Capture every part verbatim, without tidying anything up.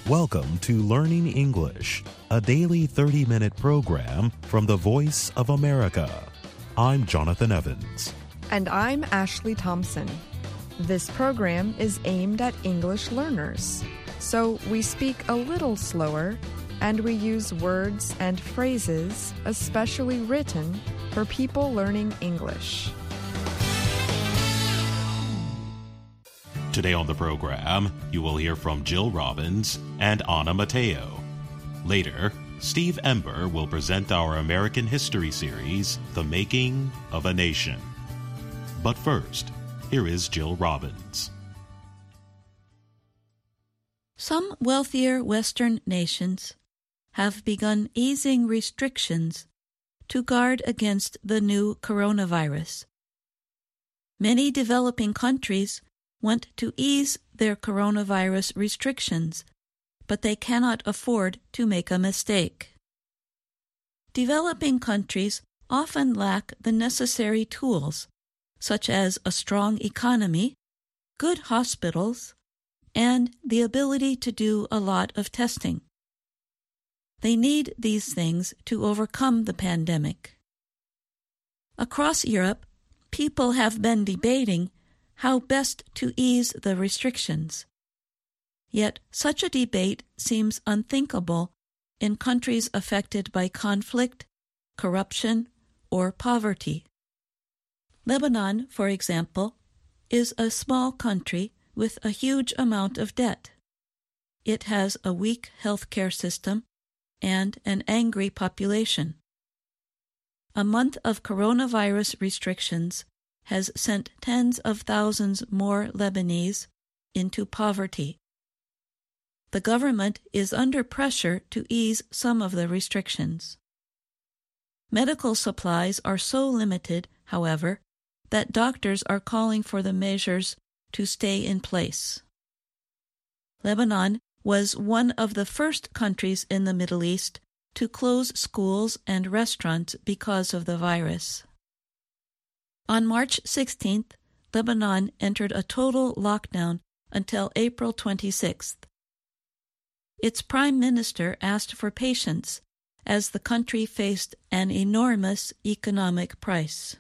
Welcome to Learning English, a daily thirty-minute program from the Voice of America. I'm Jonathan Evans. And I'm Ashley Thompson. This program is aimed at English learners, so we speak a little slower and we use words and phrases especially written for people learning English. Today on the program, you will hear from Jill Robbins and Anna Mateo. Later, Steve Ember will present our American history series, The Making of a Nation. But first, here is Jill Robbins. Some wealthier Western nations have begun easing restrictions to guard against the new coronavirus. Many developing countries want to ease their coronavirus restrictions, but they cannot afford to make a mistake. Developing countries often lack the necessary tools, such as a strong economy, good hospitals, and the ability to do a lot of testing. They need these things to overcome the pandemic. Across Europe, people have been debating how best to ease the restrictions. Yet such a debate seems unthinkable in countries affected by conflict, corruption, or poverty. Lebanon, for example, is a small country with a huge amount of debt. It has a weak healthcare system and an angry population. A month of coronavirus restrictions has sent tens of thousands more Lebanese into poverty. The government is under pressure to ease some of the restrictions. Medical supplies are so limited, however, that doctors are calling for the measures to stay in place. Lebanon was one of the first countries in the Middle East to close schools and restaurants because of the virus. On March sixteenth, Lebanon entered a total lockdown until April twenty-sixth. Its prime minister asked for patience as the country faced an enormous economic price.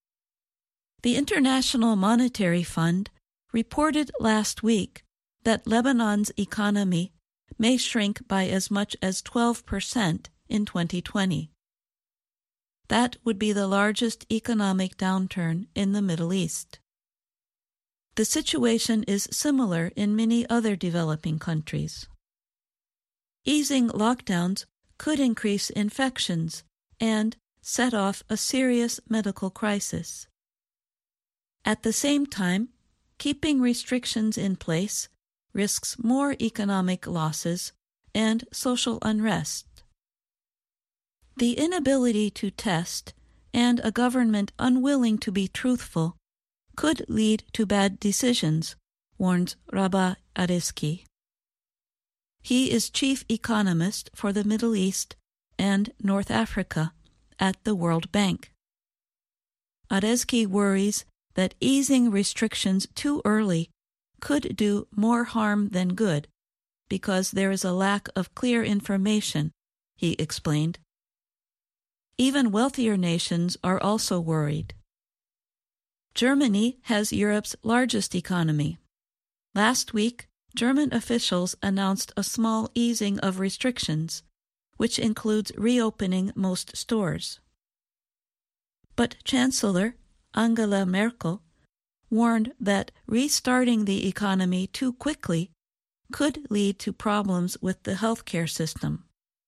The International Monetary Fund reported last week that Lebanon's economy may shrink by as much as twelve percent in twenty twenty. That would be the largest economic downturn in the Middle East. The situation is similar in many other developing countries. Easing lockdowns could increase infections and set off a serious medical crisis. At the same time, keeping restrictions in place risks more economic losses and social unrest. The inability to test and a government unwilling to be truthful could lead to bad decisions, warns Rabah Arezki. He is chief economist for the Middle East and North Africa at the World Bank. Arezki worries that easing restrictions too early could do more harm than good because there is a lack of clear information, he explained. Even wealthier nations are also worried. Germany has Europe's largest economy. Last week, German officials announced a small easing of restrictions, which includes reopening most stores. But Chancellor Angela Merkel warned that restarting the economy too quickly could lead to problems with the healthcare system.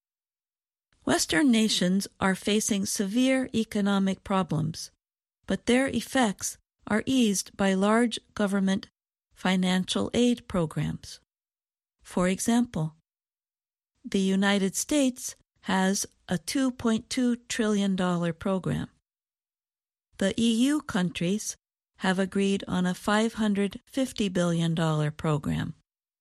Western nations are facing severe economic problems, but their effects are eased by large government financial aid programs. For example, the United States has a two point two trillion dollars program. The E U countries have agreed on a five hundred fifty billion dollars program.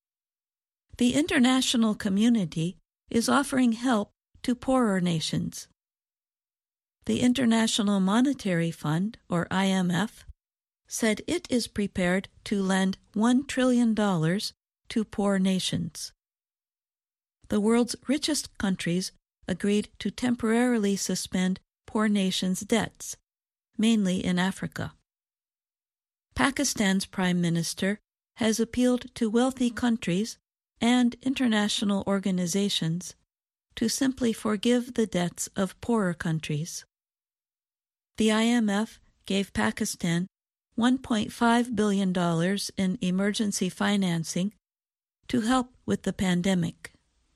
The international community is offering help to poorer nations. The International Monetary Fund, or I M F, said it is prepared to lend one trillion dollars to poor nations. the world's richest countries agreed to temporarily suspend poor nations' debts, mainly in Africa. Pakistan's Prime Minister has appealed to wealthy countries and international organizations to simply forgive the debts of poorer countries. The I M F gave Pakistan one point five billion dollars in emergency financing to help with the pandemic.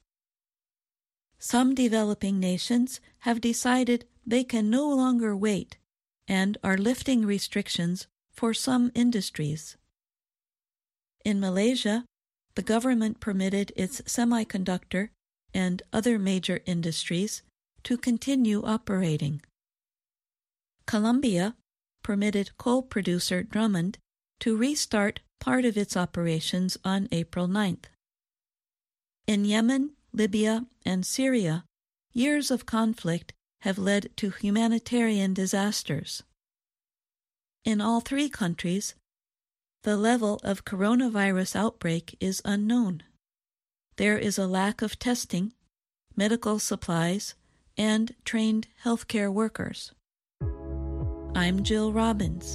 Some developing nations have decided they can no longer wait and are lifting restrictions for some industries. In Malaysia, the government permitted its semiconductor and other major industries to continue operating. Colombia permitted coal producer Drummond to restart part of its operations on April ninth. In Yemen, Libya, and Syria, years of conflict have led to humanitarian disasters. In all three countries, the level of coronavirus outbreak is unknown. There is a lack of testing, medical supplies, and trained healthcare workers. I'm Jill Robbins.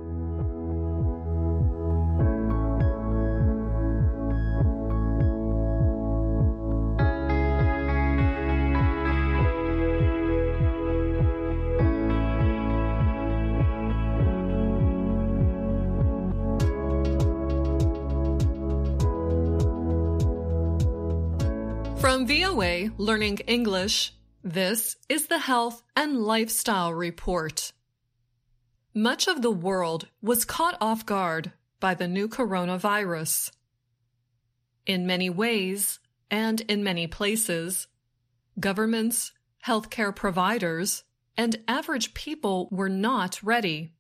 From V O A Learning English, this is the Health and Lifestyle Report. Much of the world was caught off guard by the new coronavirus. In many ways, and in many places, governments, healthcare providers, and average people were not ready.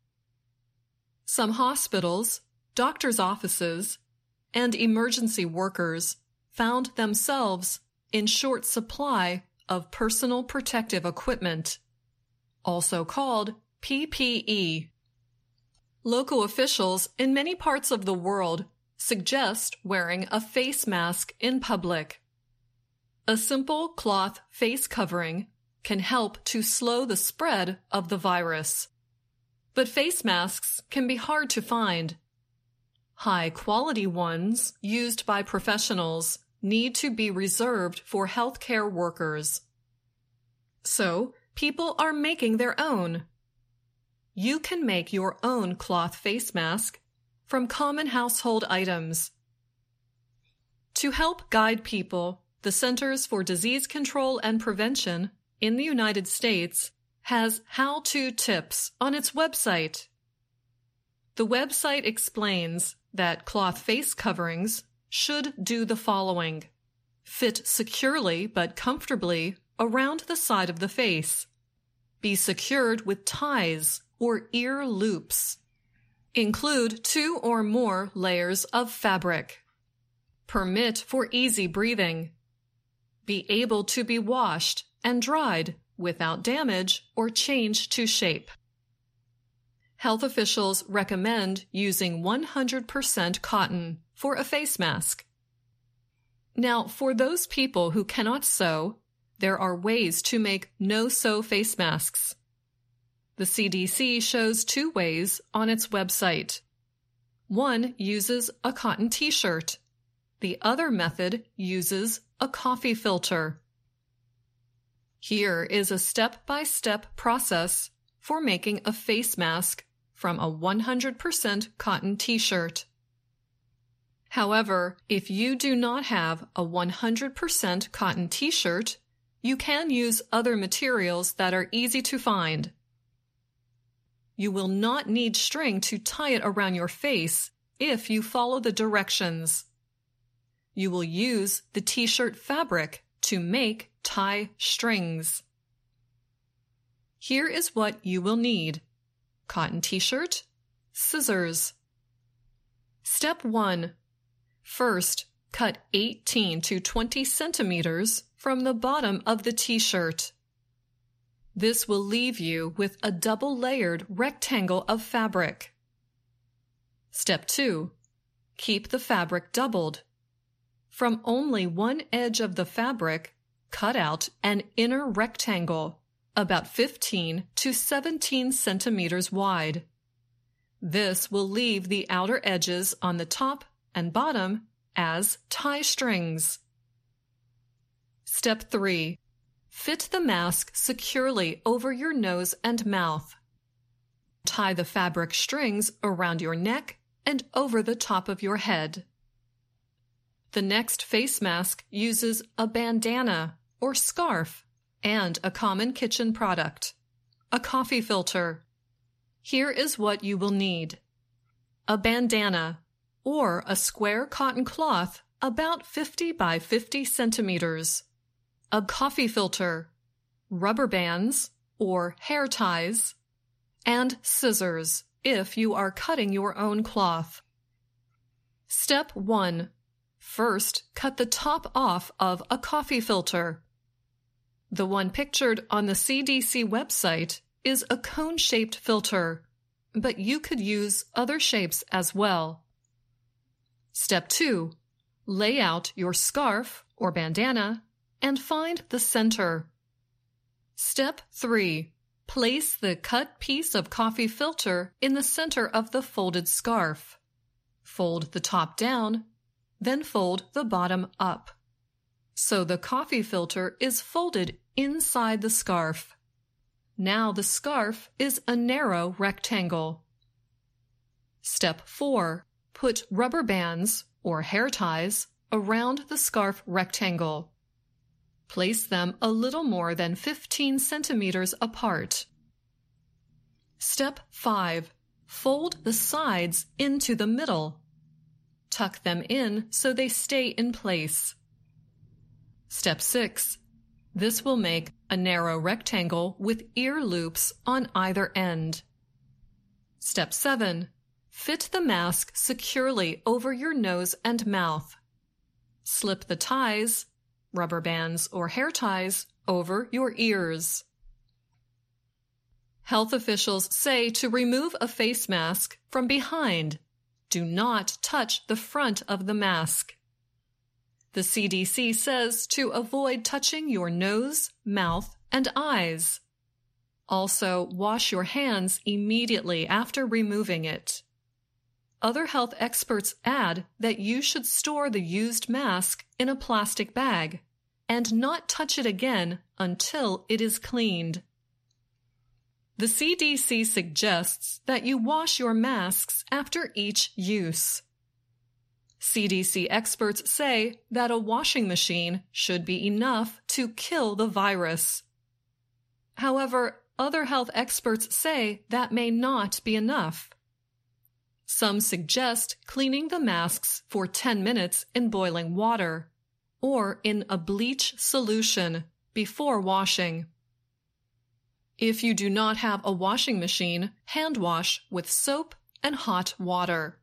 Some hospitals, doctors' offices, and emergency workers found themselves in short supply of personal protective equipment, also called P P E. Local officials in many parts of the world suggest wearing a face mask in public. A simple cloth face covering can help to slow the spread of the virus. But face masks can be hard to find. High-quality ones used by professionals need to be reserved for healthcare workers. So, people are making their own. You can make your own cloth face mask from common household items. To help guide people, the Centers for Disease Control and Prevention in the United States has how-to tips on its website. The website explains that cloth face coverings should do the following: fit securely but comfortably around the side of the face, be secured with ties or ear loops, include two or more layers of fabric, permit for easy breathing, be able to be washed and dried without damage or change to shape. Health officials recommend using one hundred percent cotton for a face mask. Now, for those people who cannot sew, there are ways to make no-sew face masks. The C D C shows two ways on its website. One uses a cotton t-shirt. The other method uses a coffee filter. Here is a step-by-step process for making a face mask from a one hundred percent cotton t-shirt. However, if you do not have a one hundred percent cotton t-shirt, you can use other materials that are easy to find. You will not need string to tie it around your face if you follow the directions. You will use the t-shirt fabric to make tie strings. Here is what you will need: cotton t-shirt, scissors. Step one. First, cut eighteen to twenty centimeters from the bottom of the t-shirt. This will leave you with a double-layered rectangle of fabric. Step two. Keep the fabric doubled. from only one edge of the fabric, cut out an inner rectangle about fifteen to seventeen centimeters wide. This will leave the outer edges on the top and bottom as tie strings. Step three. Fit the mask securely over your nose and mouth. Tie the fabric strings around your neck and over the top of your head. The next face mask uses a bandana or scarf and a common kitchen product, a coffee filter. Here is what you will need: a bandana, or a square cotton cloth about fifty by fifty centimeters, a coffee filter, rubber bands or hair ties, and scissors if you are cutting your own cloth. Step one. First, cut the top off of a coffee filter. The one pictured on the C D C website is a cone-shaped filter, but you could use other shapes as well. Step two. Lay out your scarf or bandana and find the center. Step three. Place the cut piece of coffee filter in the center of the folded scarf. Fold the top down, then fold the bottom up. So the coffee filter is folded inside the scarf. Now the scarf is a narrow rectangle. Step four. Put rubber bands or hair ties around the scarf rectangle. Place them a little more than fifteen centimeters apart. Step five. Fold the sides into the middle. Tuck them in so they stay in place. Step six. This will make a narrow rectangle with ear loops on either end. Step seven. Fit the mask securely over your nose and mouth. Slip the ties, rubber bands or hair ties, over your ears. Health officials say to remove a face mask from behind. Do not touch the front of the mask. The C D C says to avoid touching your nose, mouth, and eyes. Also, wash your hands immediately after removing it. Other health experts add that you should store the used mask in a plastic bag and not touch it again until it is cleaned. The C D C suggests that you wash your masks after each use. C D C experts say that a washing machine should be enough to kill the virus. However, other health experts say that may not be enough. Some suggest cleaning the masks for ten minutes in boiling water or in a bleach solution before washing. If you do not have a washing machine, hand wash with soap and hot water.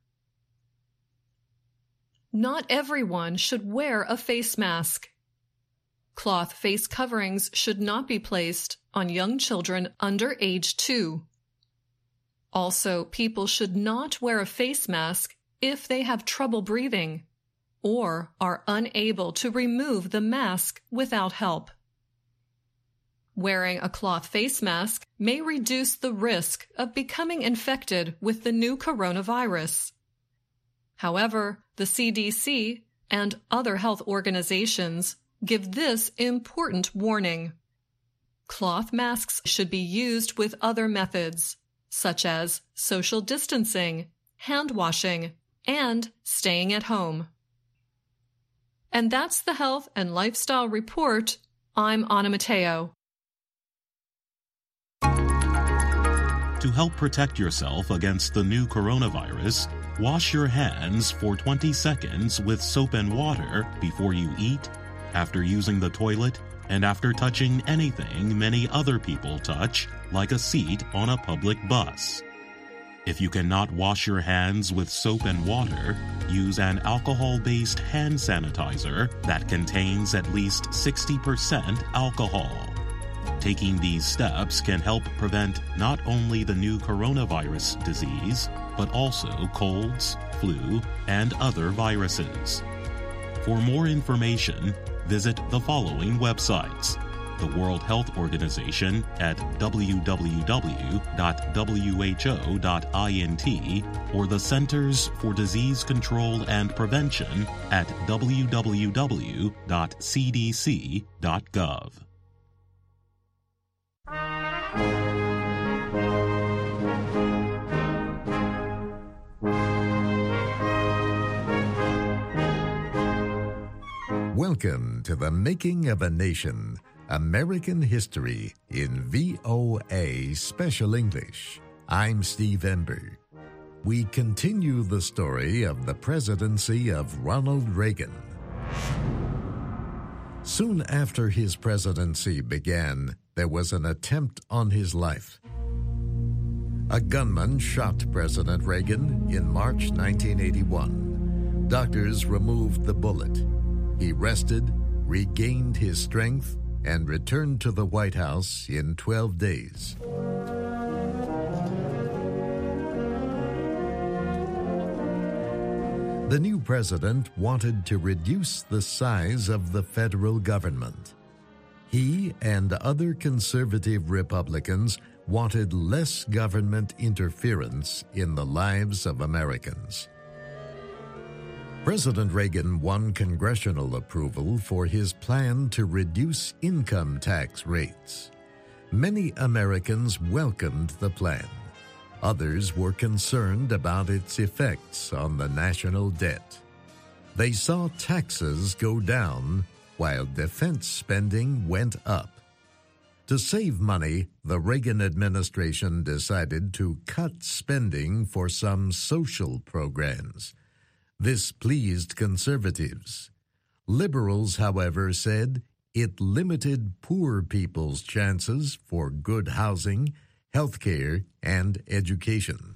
Not everyone should wear a face mask. Cloth face coverings should not be placed on young children under age two. Also, people should not wear a face mask if they have trouble breathing or are unable to remove the mask without help. Wearing a cloth face mask may reduce the risk of becoming infected with the new coronavirus. However, the C D C and other health organizations give this important warning. Cloth masks should be used with other methods, such as social distancing, hand washing, and staying at home. And that's the Health and Lifestyle Report. I'm Anna Matteo. To help protect yourself against the new coronavirus, wash your hands for twenty seconds with soap and water before you eat, after using the toilet, and after touching anything many other people touch, like a seat on a public bus. If you cannot wash your hands with soap and water, use an alcohol-based hand sanitizer that contains at least sixty percent alcohol. Taking these steps can help prevent not only the new coronavirus disease, but also colds, flu, and other viruses. For more information, visit the following websites: the World Health Organization at w w w dot w h o dot int or the Centers for Disease Control and Prevention at w w w dot c d c dot gov. Welcome to the Making of a Nation, American History in V O A Special English. I'm Steve Ember. We continue the story of the presidency of Ronald Reagan. Soon after his presidency began, there was an attempt on his life. A gunman shot President Reagan in March nineteen eighty-one. Doctors removed the bullet. He rested, regained his strength, and returned to the White House in twelve days. The new president wanted to reduce the size of the federal government. He and other conservative Republicans wanted less government interference in the lives of Americans. President Reagan won congressional approval for his plan to reduce income tax rates. Many Americans welcomed the plan. Others were concerned about its effects on the national debt. They saw taxes go down while defense spending went up. To save money, the Reagan administration decided to cut spending for some social programs. This pleased conservatives. Liberals, however, said it limited poor people's chances for good housing, health care, and education.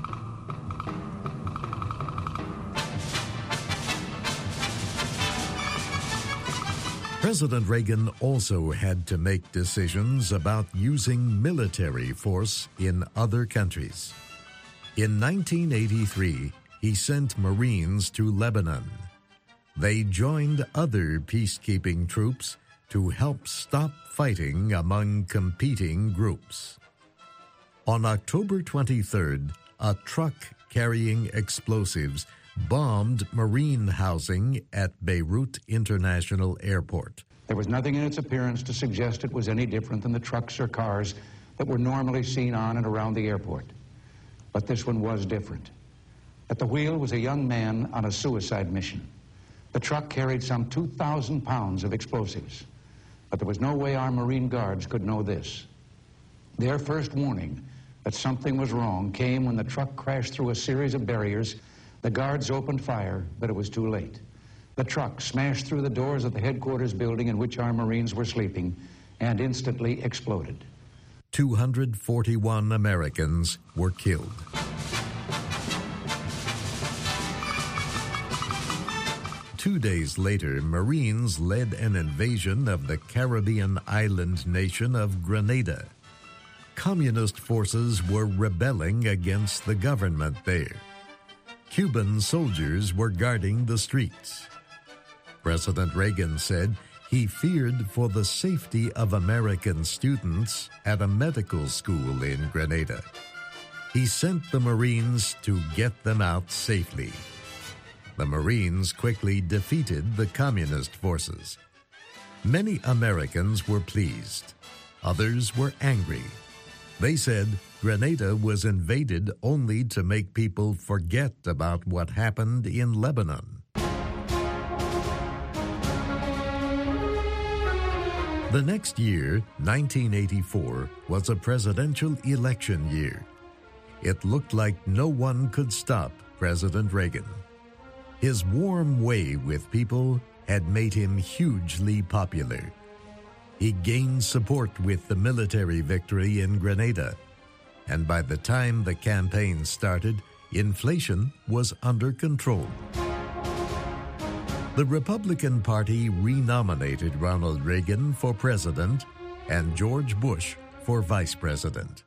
President Reagan also had to make decisions about using military force in other countries. In nineteen eighty-three, he sent Marines to Lebanon. They joined other peacekeeping troops to help stop fighting among competing groups. On October twenty-third, a truck carrying explosives bombed Marine housing at Beirut International Airport. There was nothing in its appearance to suggest it was any different than the trucks or cars that were normally seen on and around the airport. But this one was different. At the wheel was a young man on a suicide mission. The truck carried some two thousand pounds of explosives. But there was no way our Marine guards could know this. Their first warning that something was wrong came when the truck crashed through a series of barriers. The guards opened fire, but it was too late. The truck smashed through the doors of the headquarters building in which our Marines were sleeping and instantly exploded. two hundred forty-one Americans were killed. Two days later, Marines led an invasion of the Caribbean island nation of Grenada. Communist forces were rebelling against the government there. Cuban soldiers were guarding the streets. President Reagan said he feared for the safety of American students at a medical school in Grenada. He sent the Marines to get them out safely. The Marines quickly defeated the communist forces. Many Americans were pleased. Others were angry. They said Grenada was invaded only to make people forget about what happened in Lebanon. The next year, nineteen eighty-four, was a presidential election year. It looked like no one could stop President Reagan. His warm way with people had made him hugely popular. He gained support with the military victory in Grenada, and by the time the campaign started, inflation was under control. The Republican Party renominated Ronald Reagan for president and George Bush for vice president.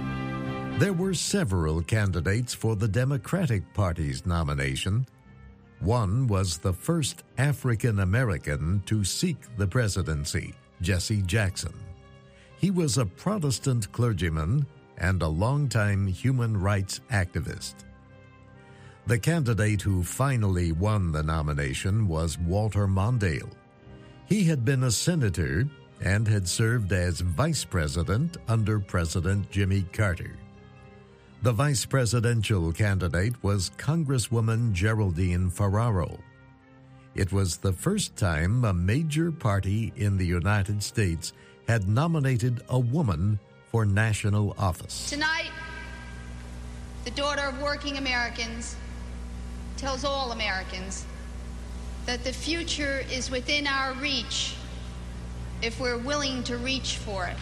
There were several candidates for the Democratic Party's nomination. One was the first African American to seek the presidency, Jesse Jackson. He was a Protestant clergyman and a longtime human rights activist. The candidate who finally won the nomination was Walter Mondale. He had been a senator and had served as vice president under President Jimmy Carter. The vice presidential candidate was Congresswoman Geraldine Ferraro. It was the first time a major party in the United States had nominated a woman for national office. Tonight, the daughter of working Americans tells all Americans that the future is within our reach if we're willing to reach for it.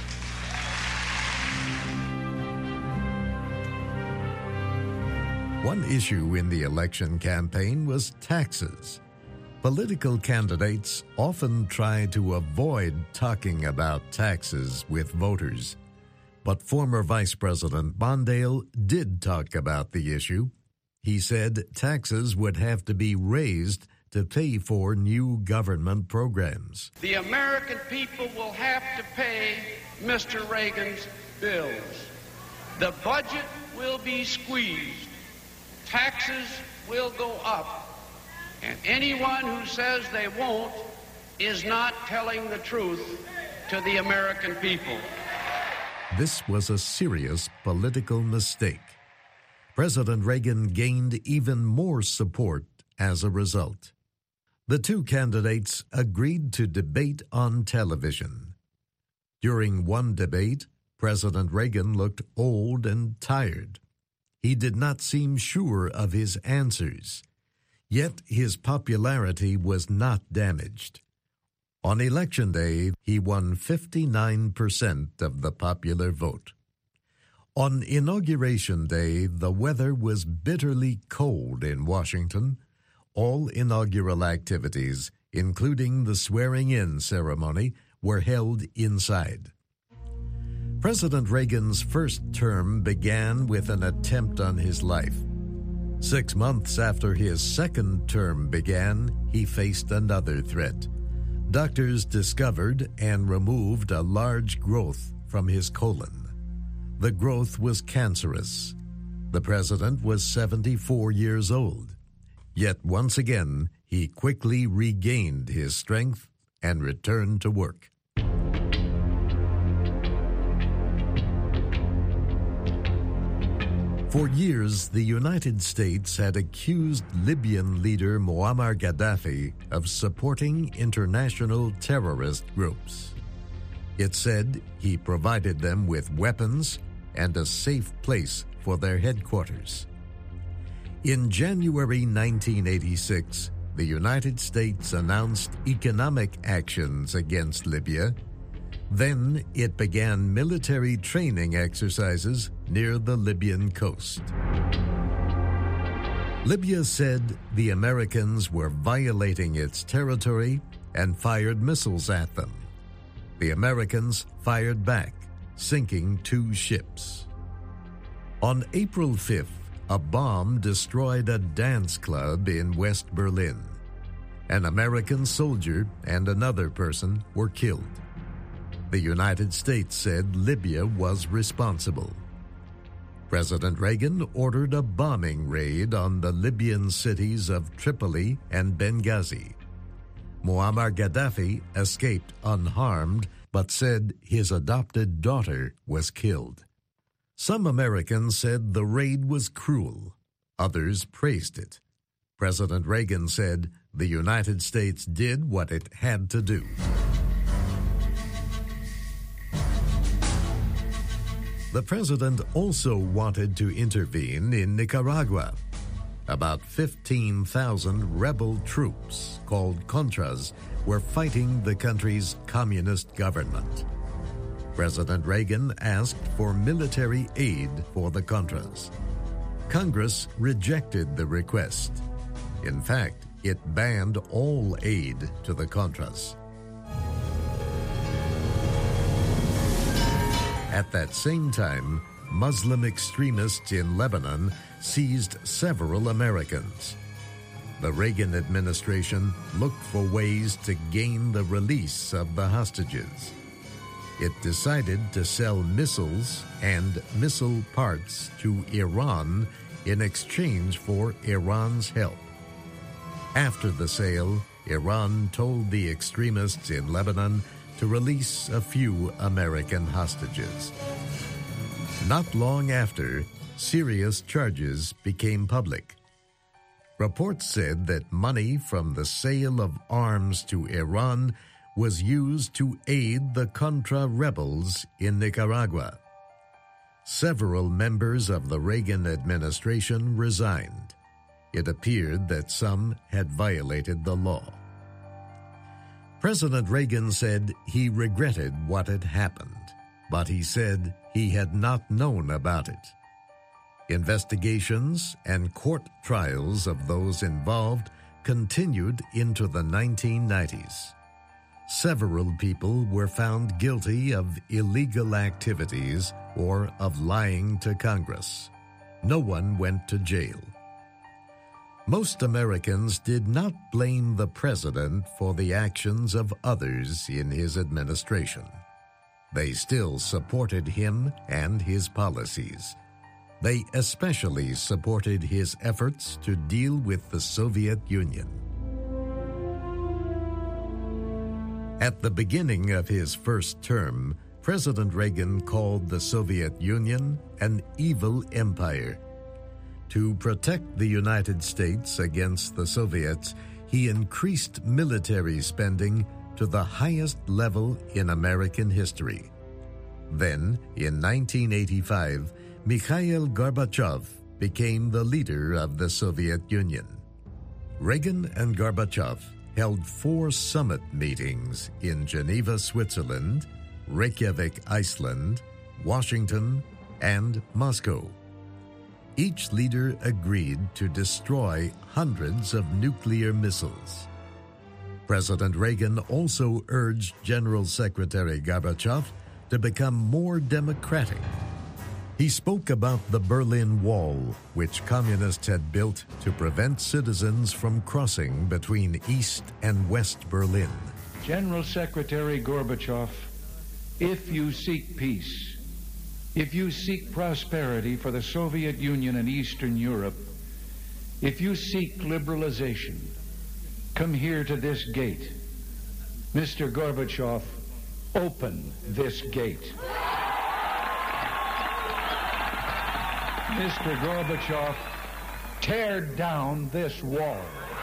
One issue in the election campaign was taxes. Political candidates often try to avoid talking about taxes with voters. But former Vice President Mondale did talk about the issue. He said taxes would have to be raised to pay for new government programs. The American people will have to pay Mister Reagan's bills. The budget will be squeezed. Taxes will go up. And anyone who says they won't is not telling the truth to the American people. This was a serious political mistake. President Reagan gained even more support as a result. The two candidates agreed to debate on television. During one debate, President Reagan looked old and tired. He did not seem sure of his answers. Yet his popularity was not damaged. On Election Day, he won fifty-nine percent of the popular vote. On Inauguration Day, the weather was bitterly cold in Washington. All inaugural activities, including the swearing-in ceremony, were held inside. President Reagan's first term began with an attempt on his life. Six months after his second term began, he faced another threat. Doctors discovered and removed a large growth from his colon. The growth was cancerous. The president was seventy-four years old. Yet once again, he quickly regained his strength and returned to work. For years, the United States had accused Libyan leader Muammar Gaddafi of supporting international terrorist groups. It said he provided them with weapons and a safe place for their headquarters. In January nineteen eighty-six, the United States announced economic actions against Libya. Then it began military training exercises near the Libyan coast. Libya said the Americans were violating its territory and fired missiles at them. The Americans fired back, sinking two ships. On April fifth, a bomb destroyed a dance club in West Berlin. An American soldier and another person were killed. The United States said Libya was responsible. President Reagan ordered a bombing raid on the Libyan cities of Tripoli and Benghazi. Muammar Gaddafi escaped unharmed, but said his adopted daughter was killed. Some Americans said the raid was cruel. Others praised it. President Reagan said the United States did what it had to do. The president also wanted to intervene in Nicaragua. About fifteen thousand rebel troops, called Contras, were fighting the country's communist government. President Reagan asked for military aid for the Contras. Congress rejected the request. In fact, it banned all aid to the Contras. At that same time, Muslim extremists in Lebanon seized several Americans. The Reagan administration looked for ways to gain the release of the hostages. It decided to sell missiles and missile parts to Iran in exchange for Iran's help. After the sale, Iran told the extremists in Lebanon to release a few American hostages. Not long after, serious charges became public. Reports said that money from the sale of arms to Iran was used to aid the Contra rebels in Nicaragua. Several members of the Reagan administration resigned. It appeared that some had violated the law. President Reagan said he regretted what had happened, but he said he had not known about it. Investigations and court trials of those involved continued into the nineteen nineties. Several people were found guilty of illegal activities or of lying to Congress. No one went to jail. Most Americans did not blame the president for the actions of others in his administration. They still supported him and his policies. They especially supported his efforts to deal with the Soviet Union. At the beginning of his first term, President Reagan called the Soviet Union an evil empire. To protect the United States against the Soviets, he increased military spending to the highest level in American history. Then, in nineteen eighty-five, Mikhail Gorbachev became the leader of the Soviet Union. Reagan and Gorbachev held four summit meetings in Geneva, Switzerland, Reykjavik, Iceland, Washington, and Moscow. Each leader agreed to destroy hundreds of nuclear missiles. President Reagan also urged General Secretary Gorbachev to become more democratic. He spoke about the Berlin Wall, which communists had built to prevent citizens from crossing between East and West Berlin. General Secretary Gorbachev, if you seek peace, if you seek prosperity for the Soviet Union and Eastern Europe, if you seek liberalization, come here to this gate. Mister Gorbachev, open this gate. Mister Gorbachev, tear down this wall.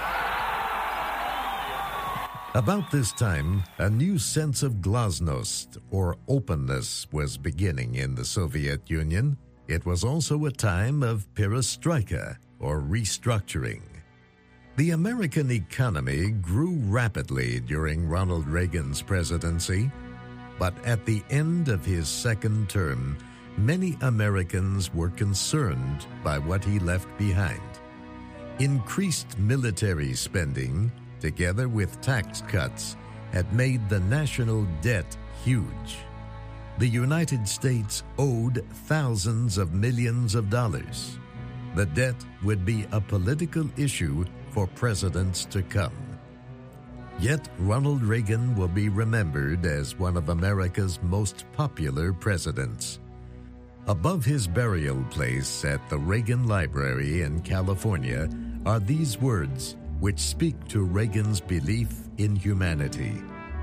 About this time, a new sense of glasnost, or openness, was beginning in the Soviet Union. It was also a time of perestroika, or restructuring. The American economy grew rapidly during Ronald Reagan's presidency, but at the end of his second term, many Americans were concerned by what he left behind. Increased military spending, together with tax cuts, had made the national debt huge. The United States owed thousands of millions of dollars. The debt would be a political issue for presidents to come. Yet Ronald Reagan will be remembered as one of America's most popular presidents. Above his burial place at the Reagan Library in California are these words, which speak to Reagan's belief in humanity.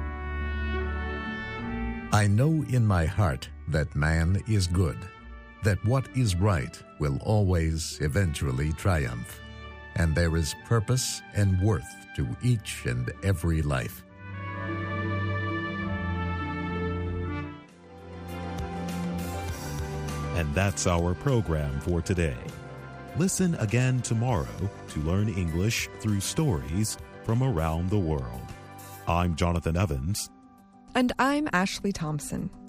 I know in my heart that man is good, that what is right will always eventually triumph, and there is purpose and worth to each and every life. And that's our program for today. Listen again tomorrow to learn English through stories from around the world. I'm Jonathan Evans. And I'm Ashley Thompson.